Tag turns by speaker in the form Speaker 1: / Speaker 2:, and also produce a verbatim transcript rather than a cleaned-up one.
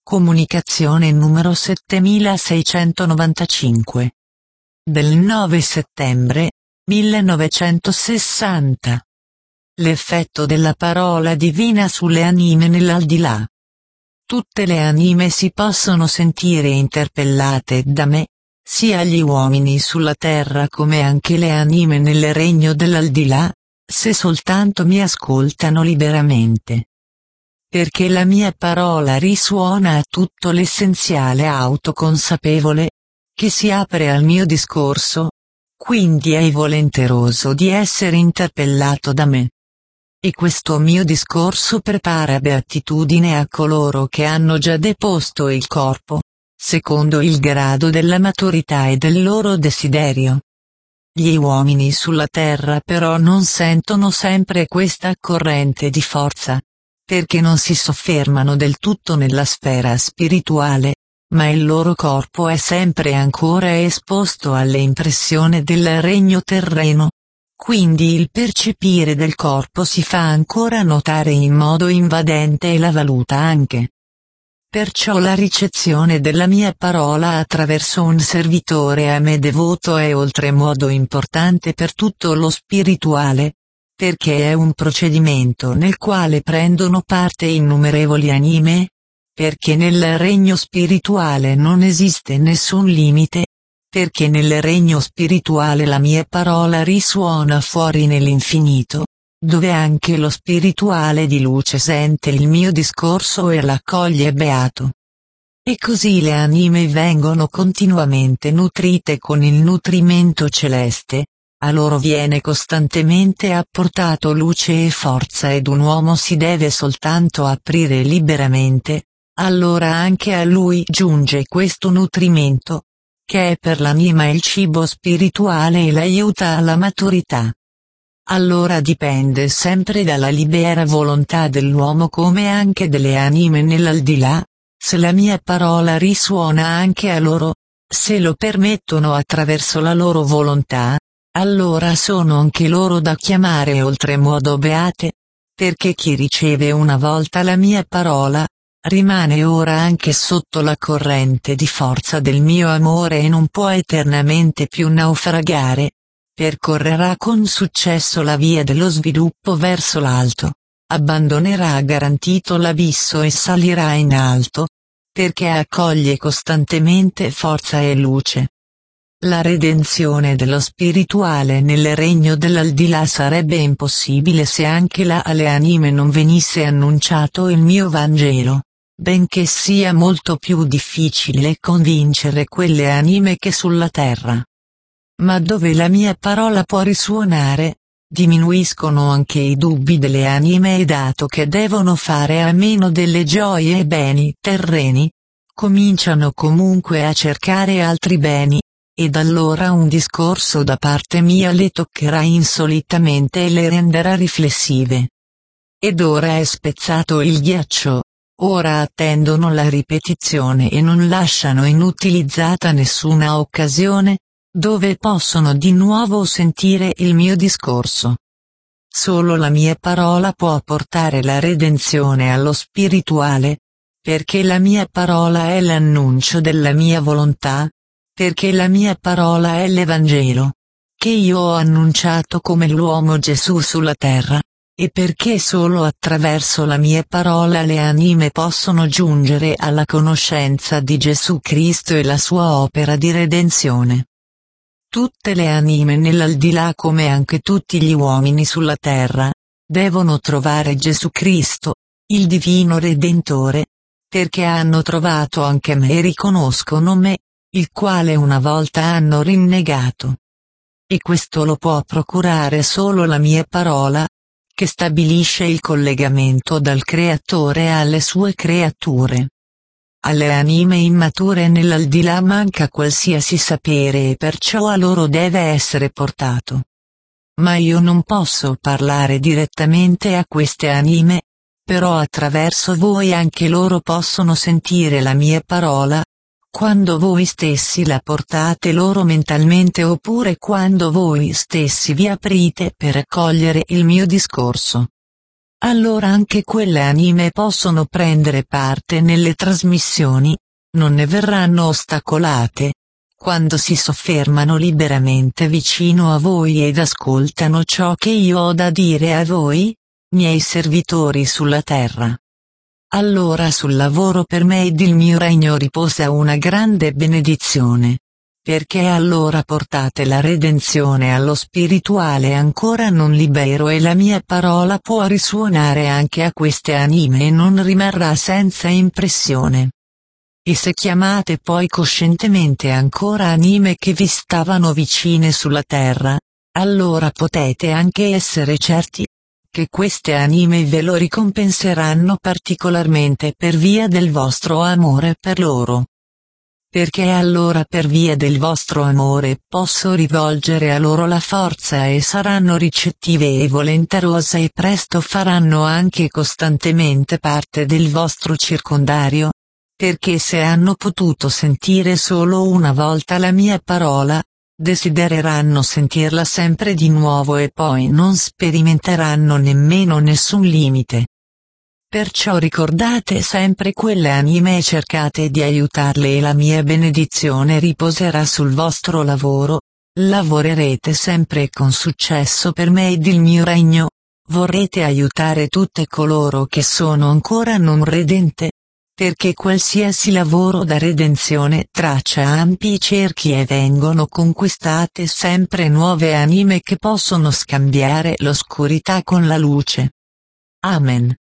Speaker 1: Comunicazione numero settemiseicentonovantacinque. Del nove settembre millenovecentosessanta. L'effetto della parola divina sulle anime nell'aldilà. Tutte le anime si possono sentire interpellate da me, sia gli uomini sulla terra come anche le anime nel regno dell'aldilà, se soltanto mi ascoltano liberamente. Perché la mia parola risuona a tutto l'essenziale autoconsapevole, che si apre al mio discorso, quindi è volenteroso di essere interpellato da me. E questo mio discorso prepara beatitudine a coloro che hanno già deposto il corpo, secondo il grado della maturità e del loro desiderio. Gli uomini sulla terra però non sentono sempre questa corrente di forza, perché non si soffermano del tutto nella sfera spirituale, ma il loro corpo è sempre ancora esposto alle impressioni del regno terreno. Quindi il percepire del corpo si fa ancora notare in modo invadente e la valuta anche. Perciò la ricezione della mia parola attraverso un servitore a me devoto è oltremodo importante per tutto lo spirituale, perché è un procedimento nel quale prendono parte innumerevoli anime, perché nel regno spirituale non esiste nessun limite, perché nel regno spirituale la mia parola risuona fuori nell'infinito, dove anche lo spirituale di luce sente il mio discorso e l'accoglie beato. E così le anime vengono continuamente nutrite con il nutrimento celeste, a loro viene costantemente apportato luce e forza ed un uomo si deve soltanto aprire liberamente, allora anche a lui giunge questo nutrimento, che è per l'anima il cibo spirituale e l'aiuta alla maturità. Allora dipende sempre dalla libera volontà dell'uomo come anche delle anime nell'aldilà, se la mia parola risuona anche a loro, se lo permettono attraverso la loro volontà, allora sono anche loro da chiamare oltremodo beate, perché chi riceve una volta la mia parola, rimane ora anche sotto la corrente di forza del mio amore e non può eternamente più naufragare, percorrerà con successo la via dello sviluppo verso l'alto, abbandonerà garantito l'abisso e salirà in alto, perché accoglie costantemente forza e luce. La redenzione dello spirituale nel regno dell'aldilà sarebbe impossibile se anche là alle anime non venisse annunciato il mio Vangelo, benché sia molto più difficile convincere quelle anime che sulla terra. Ma dove la mia parola può risuonare, diminuiscono anche i dubbi delle anime e dato che devono fare a meno delle gioie e beni terreni, cominciano comunque a cercare altri beni, ed allora un discorso da parte mia le toccherà insolitamente e le renderà riflessive. Ed ora è spezzato il ghiaccio, ora attendono la ripetizione e non lasciano inutilizzata nessuna occasione, dove possono di nuovo sentire il mio discorso. Solo la mia parola può portare la redenzione allo spirituale, perché la mia parola è l'annuncio della mia volontà, perché la mia parola è l'Evangelo, che io ho annunciato come l'uomo Gesù sulla terra, e perché solo attraverso la mia parola le anime possono giungere alla conoscenza di Gesù Cristo e la sua opera di redenzione. Tutte le anime nell'aldilà come anche tutti gli uomini sulla terra, devono trovare Gesù Cristo, il divino Redentore, perché hanno trovato anche me e riconoscono me, il quale una volta hanno rinnegato. E questo lo può procurare solo la mia parola, che stabilisce il collegamento dal Creatore alle sue creature. Alle anime immature nell'aldilà manca qualsiasi sapere e perciò a loro deve essere portato. Ma io non posso parlare direttamente a queste anime, però attraverso voi anche loro possono sentire la mia parola, quando voi stessi la portate loro mentalmente oppure quando voi stessi vi aprite per accogliere il mio discorso. allora anche quelle anime possono prendere parte nelle trasmissioni, non ne verranno ostacolate, quando si soffermano liberamente vicino a voi ed ascoltano ciò che io ho da dire a voi, miei servitori sulla terra. Allora sul lavoro per me ed il mio regno riposa una grande benedizione. Perché allora portate la redenzione allo spirituale ancora non libero e la mia parola può risuonare anche a queste anime e non rimarrà senza impressione. E se chiamate poi coscientemente ancora anime che vi stavano vicine sulla terra, allora potete anche essere certi che queste anime ve lo ricompenseranno particolarmente per via del vostro amore per loro. Perché allora per via del vostro amore posso rivolgere a loro la forza e saranno ricettive e volenterose e presto faranno anche costantemente parte del vostro circondario. Perché se hanno potuto sentire solo una volta la mia parola, desidereranno sentirla sempre di nuovo e poi non sperimenteranno nemmeno nessun limite. Perciò ricordate sempre quelle anime e cercate di aiutarle e la mia benedizione riposerà sul vostro lavoro, lavorerete sempre con successo per me ed il mio regno, vorrete aiutare tutte coloro che sono ancora non redente, perché qualsiasi lavoro da redenzione traccia ampi cerchi e vengono conquistate sempre nuove anime che possono scambiare l'oscurità con la luce. Amen.